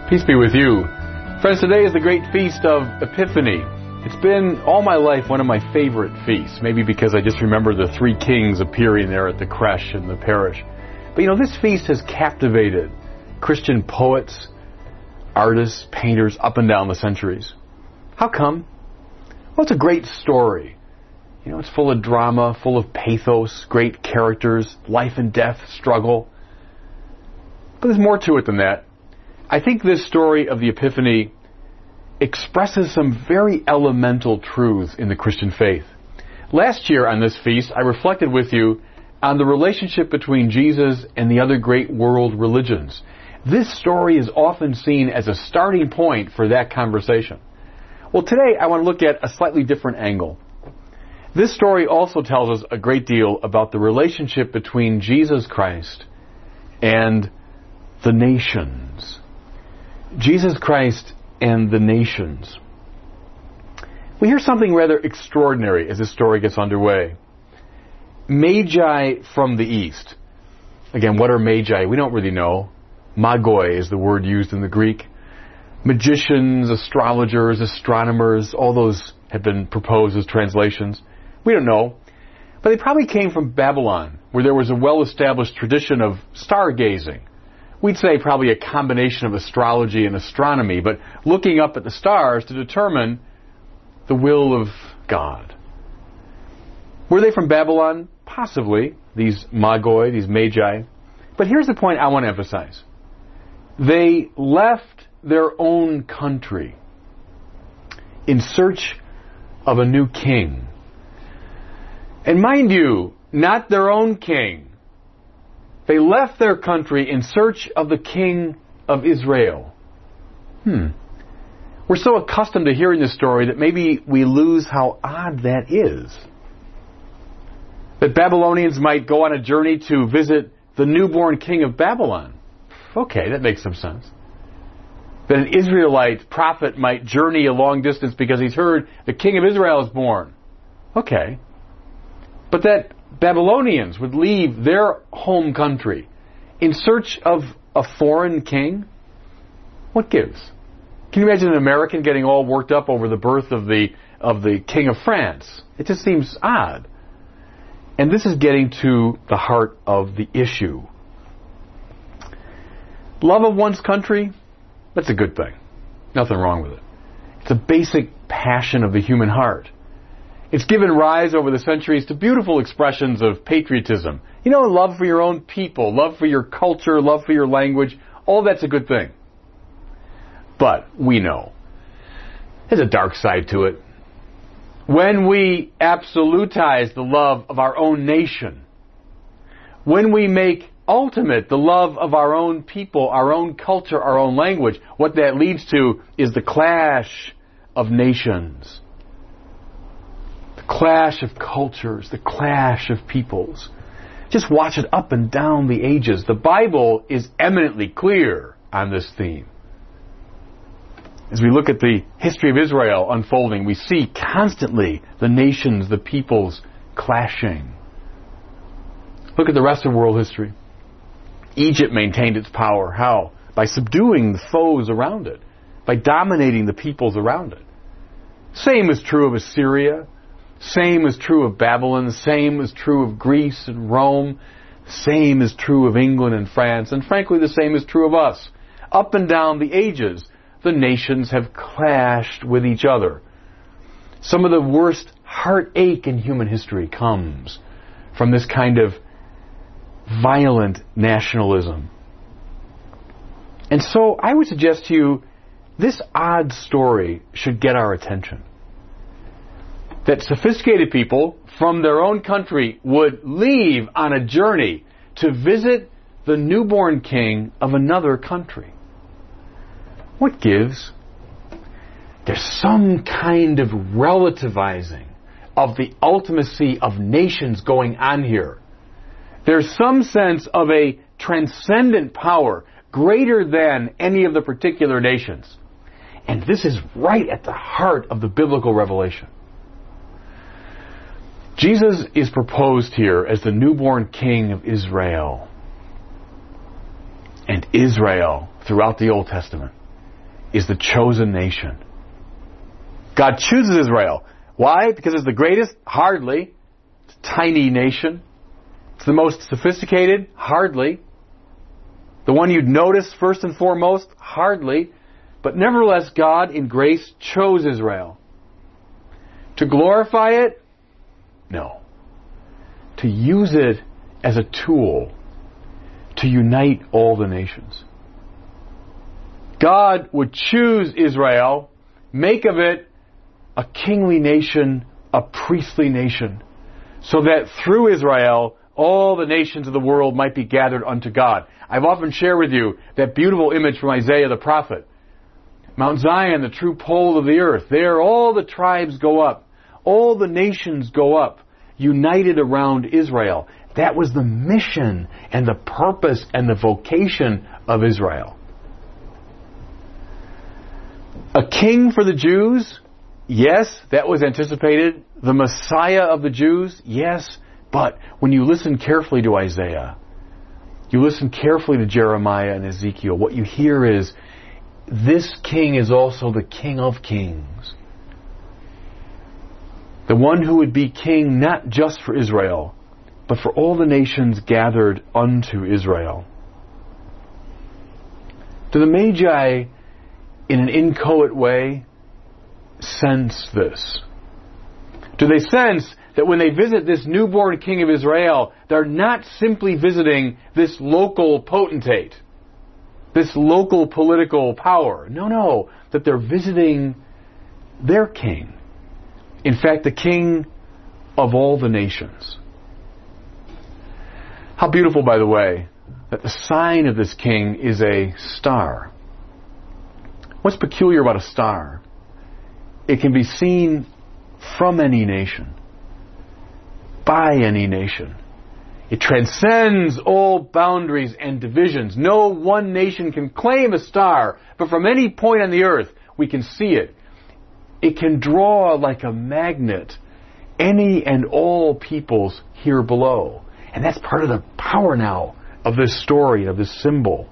Peace be with you. Friends, today is the great feast of Epiphany. It's been all my life one of my favorite feasts, maybe because I just remember the three kings appearing there at the creche in the parish. But this feast has captivated Christian poets, artists, painters up and down the centuries. How come? Well, it's a great story. It's full of drama, full of pathos, great characters, life and death struggle. But there's more to it than that. I think this story of the Epiphany expresses some very elemental truths in the Christian faith. Last year on this feast, I reflected with you on the relationship between Jesus and the other great world religions. This story is often seen as a starting point for that conversation. Well, today I want to look at a slightly different angle. This story also tells us a great deal about the relationship between Jesus Christ and the nations. Jesus Christ and the nations. We hear something rather extraordinary as this story gets underway. Magi from the east. Again, what are magi? We don't really know. Magoi is the word used in the Greek. Magicians, astrologers, astronomers, all those have been proposed as translations. We don't know. But they probably came from Babylon, where there was a well-established tradition of stargazing. We'd say probably a combination of astrology and astronomy, but looking up at the stars to determine the will of God. Were they from Babylon? Possibly, these magoi, these magi. But here's the point I want to emphasize. They left their own country in search of a new king. And mind you, not their own king. They left their country in search of the king of Israel. We're so accustomed to hearing this story that maybe we lose how odd that is. That Babylonians might go on a journey to visit the newborn king of Babylon. Okay, that makes some sense. That an Israelite prophet might journey a long distance because he's heard the king of Israel is born. Okay. But that Babylonians would leave their home country in search of a foreign king? What gives? Can you imagine an American getting all worked up over the birth of the king of France? It just seems odd. And this is getting to the heart of the issue. Love of one's country, that's a good thing. Nothing wrong with it. It's a basic passion of the human heart. It's given rise over the centuries to beautiful expressions of patriotism. Love for your own people, love for your culture, love for your language. All that's a good thing. But we know there's a dark side to it. When we absolutize the love of our own nation, when we make ultimate the love of our own people, our own culture, our own language, what that leads to is the clash of nations. Clash of cultures, the clash of peoples. Just watch it up and down the ages. The Bible is eminently clear on this theme. As we look at the history of Israel unfolding, we see constantly the nations, the peoples clashing. Look at the rest of world history. Egypt maintained its power. How? By subduing the foes around it. By dominating the peoples around it. Same is true of Assyria. Same is true of Babylon. Same is true of Greece and Rome. Same is true of England and France. And frankly, the same is true of us. Up and down the ages, the nations have clashed with each other. Some of the worst heartache in human history comes from this kind of violent nationalism. And so I would suggest to you, this odd story should get our attention. That sophisticated people from their own country would leave on a journey to visit the newborn king of another country. What gives? There's some kind of relativizing of the ultimacy of nations going on here. There's some sense of a transcendent power greater than any of the particular nations. And this is right at the heart of the biblical revelation. Jesus is proposed here as the newborn king of Israel. And Israel, throughout the Old Testament, is the chosen nation. God chooses Israel. Why? Because it's the greatest? Hardly. It's a tiny nation. It's the most sophisticated? Hardly. The one you'd notice first and foremost? Hardly. But nevertheless, God in grace chose Israel. To glorify it? No. To use it as a tool to unite all the nations. God would choose Israel, make of it a kingly nation, a priestly nation, so that through Israel, all the nations of the world might be gathered unto God. I've often shared with you that beautiful image from Isaiah the prophet. Mount Zion, the true pole of the earth. There all the tribes go up. All the nations go up, united around Israel. That was the mission and the purpose and the vocation of Israel. A king for the Jews? Yes, that was anticipated. The Messiah of the Jews? Yes. But when you listen carefully to Isaiah, you listen carefully to Jeremiah and Ezekiel, what you hear is, this king is also the King of Kings. The one who would be king not just for Israel, but for all the nations gathered unto Israel. Do the Magi, in an inchoate way, sense this? Do they sense that when they visit this newborn king of Israel, they're not simply visiting this local potentate, this local political power? No, that they're visiting their king. In fact, the king of all the nations. How beautiful, by the way, that the sign of this king is a star. What's peculiar about a star? It can be seen from any nation, by any nation. It transcends all boundaries and divisions. No one nation can claim a star, but from any point on the earth, we can see it. It can draw like a magnet any and all peoples here below. And that's part of the power now of this story, of this symbol.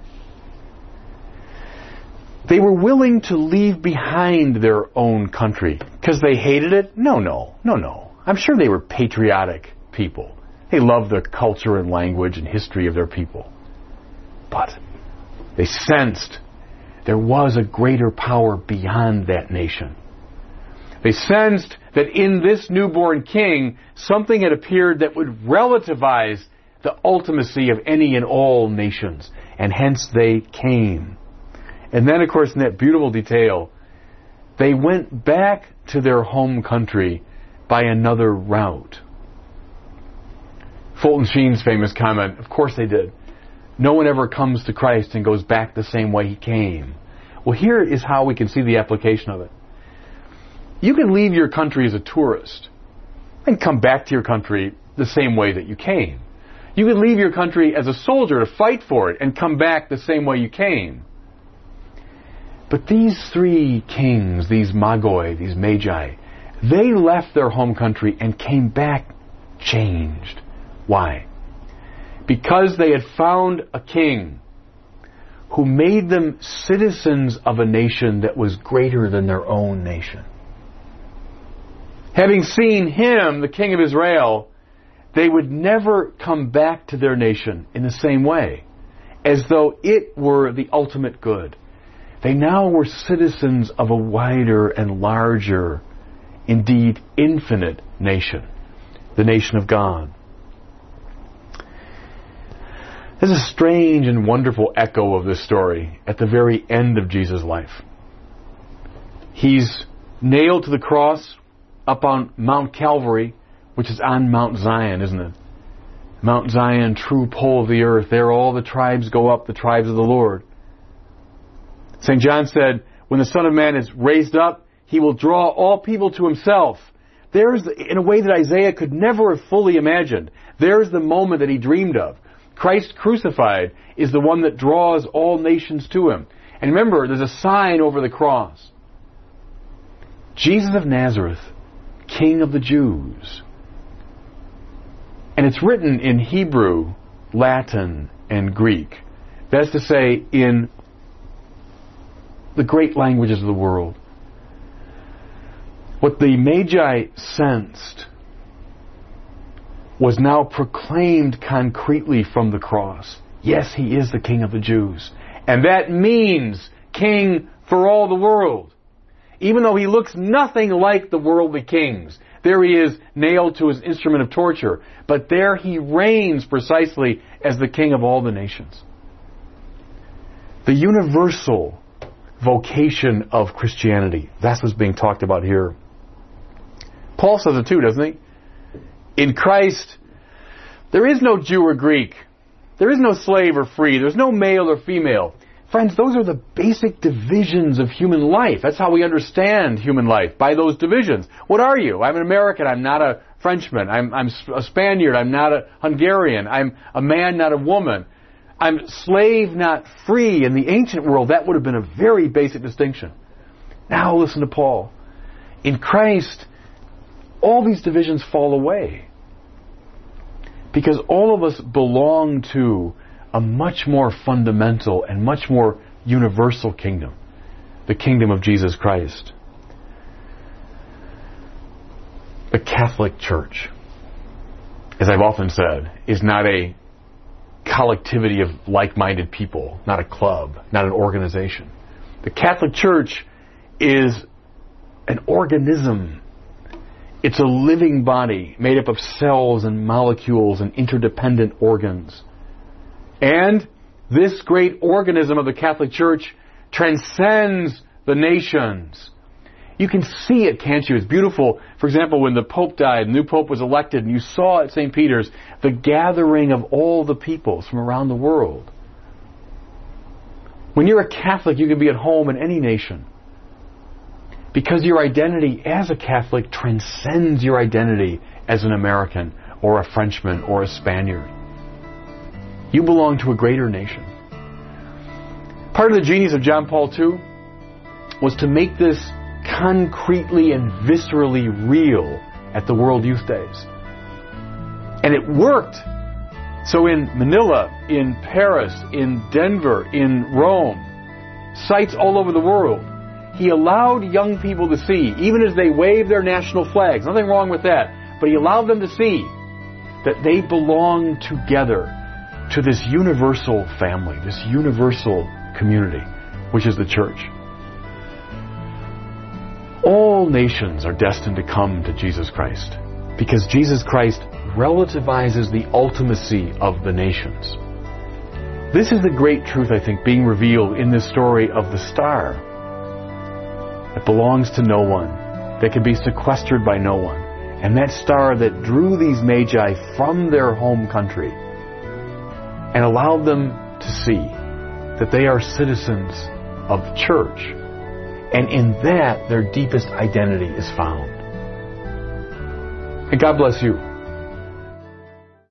They were willing to leave behind their own country because they hated it? No. I'm sure they were patriotic people. They loved the culture and language and history of their people. But they sensed there was a greater power beyond that nation. They sensed that in this newborn king, something had appeared that would relativize the ultimacy of any and all nations. And hence they came. And then, of course, in that beautiful detail, they went back to their home country by another route. Fulton Sheen's famous comment, of course they did. No one ever comes to Christ and goes back the same way he came. Well, here is how we can see the application of it. You can leave your country as a tourist and come back to your country the same way that you came. You can leave your country as a soldier to fight for it and come back the same way you came. But these three kings, these Magoi, these Magi, they left their home country and came back changed. Why? Because they had found a king who made them citizens of a nation that was greater than their own nation. Having seen him, the king of Israel, they would never come back to their nation in the same way, as though it were the ultimate good. They now were citizens of a wider and larger, indeed infinite nation, the nation of God. There's a strange and wonderful echo of this story at the very end of Jesus' life. He's nailed to the cross up on Mount Calvary, which is on Mount Zion, isn't it? Mount Zion, true pole of the earth. There all the tribes go up, the tribes of the Lord. St. John said, when the Son of Man is raised up, he will draw all people to himself. There's, in a way that Isaiah could never have fully imagined, there's the moment that he dreamed of. Christ crucified is the one that draws all nations to him. And remember, there's a sign over the cross. Jesus of Nazareth, King of the Jews. And it's written in Hebrew, Latin, and Greek. That is to say, in the great languages of the world. What the Magi sensed was now proclaimed concretely from the cross. Yes, He is the King of the Jews. And that means King for all the world. Even though He looks nothing like the worldly kings. There He is, nailed to His instrument of torture. But there He reigns precisely as the King of all the nations. The universal vocation of Christianity. That's what's being talked about here. Paul says it too, doesn't he? In Christ, there is no Jew or Greek. There is no slave or free. There's no male or female. Friends, those are the basic divisions of human life. That's how we understand human life, by those divisions. What are you? I'm an American. I'm not a Frenchman. I'm a Spaniard. I'm not a Hungarian. I'm a man, not a woman. I'm slave, not free. In the ancient world, that would have been a very basic distinction. Now listen to Paul. In Christ, all these divisions fall away. Because all of us belong to a much more fundamental and much more universal kingdom. The kingdom of Jesus Christ. The Catholic Church, as I've often said, is not a collectivity of like-minded people, not a club, not an organization. The Catholic Church is an organism. It's a living body made up of cells and molecules and interdependent organs. And this great organism of the Catholic Church transcends the nations. You can see it, can't you? It's beautiful. For example, when the Pope died, the new Pope was elected, and you saw at St. Peter's the gathering of all the peoples from around the world. When you're a Catholic, you can be at home in any nation. Because your identity as a Catholic transcends your identity as an American or a Frenchman or a Spaniard. You belong to a greater nation. Part of the genius of John Paul II was to make this concretely and viscerally real at the World Youth Days. And it worked. So in Manila, in Paris, in Denver, in Rome, sites all over the world, he allowed young people to see, even as they waved their national flags, nothing wrong with that, but he allowed them to see that they belong together to this universal family, this universal community, which is the church. All nations are destined to come to Jesus Christ, because Jesus Christ relativizes the ultimacy of the nations. This is the great truth, I think, being revealed in this story of the star. That belongs to no one, that can be sequestered by no one. And that star that drew these magi from their home country and allowed them to see that they are citizens of church. And in that, their deepest identity is found. And God bless you.